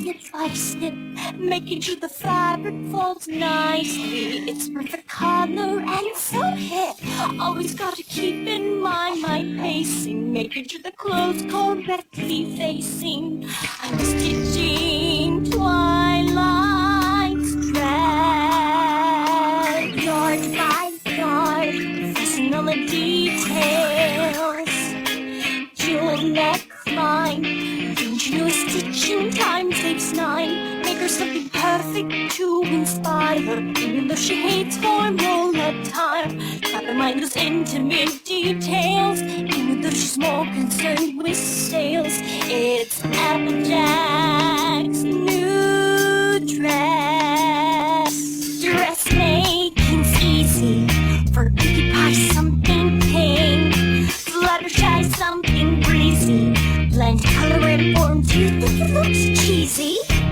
snip by snip, making sure the fabric folds nicely. It's perfect color and so hip. Always gotta keep in mind my pacing, making sure the clothes correctly facing. I'm stitching Twilight's dress, yard by yard, focusing on the details. Jewel neckline, continuous stitching time saves 9. Make her something perfect to inspire, even though she hates formal attire. Keep in mind those intimate details, even though she's more concerned with sales. It's Applejack's new dress. Dressmaking's easy, for Pinkie Pie something pink, Fluttershy something breezy, blend color and form. Do you think it looks cheesy?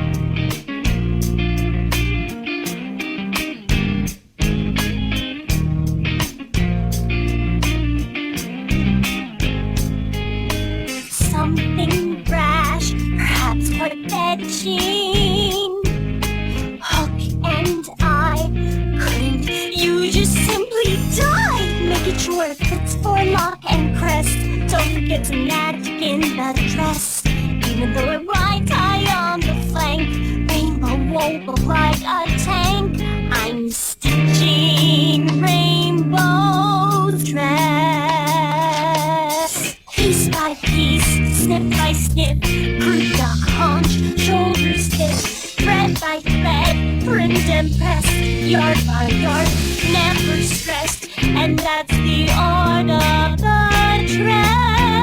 Something brash, perhaps quite fetching. Hook and eye, couldn't you just simply die? Making sure it fits for lock and crest. Don't forget to match in the dress, even though it rides high on the flank. Rainbow won't look like a tank. I'm stitching Rainbow's dress. Piece by piece, snip by snip, crude duck haunch, shoulders hip, thread by thread, print and press, yard by yard, never stressed. And that's the art of the dress.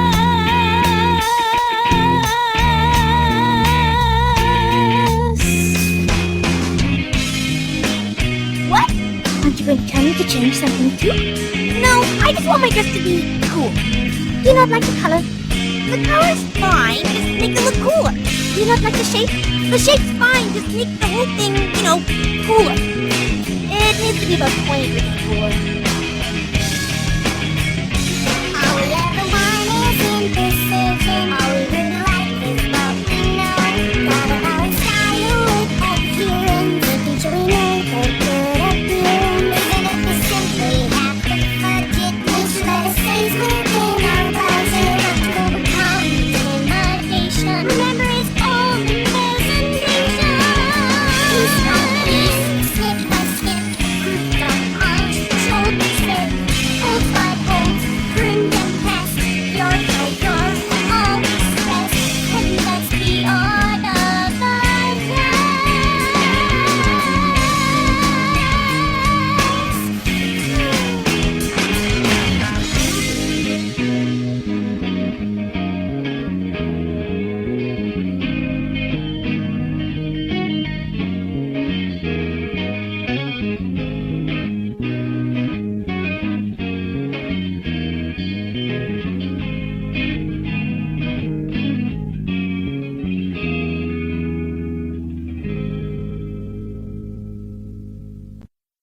What? Aren't you going to tell me to change something too? No, I just want my dress to be cool. Do you not like the color? The color's fine, just make it look cooler. Do you not like the shape? The shape's fine, just make the whole thing, cooler. It needs to be about 20 degrees cooler. All we ever want is in this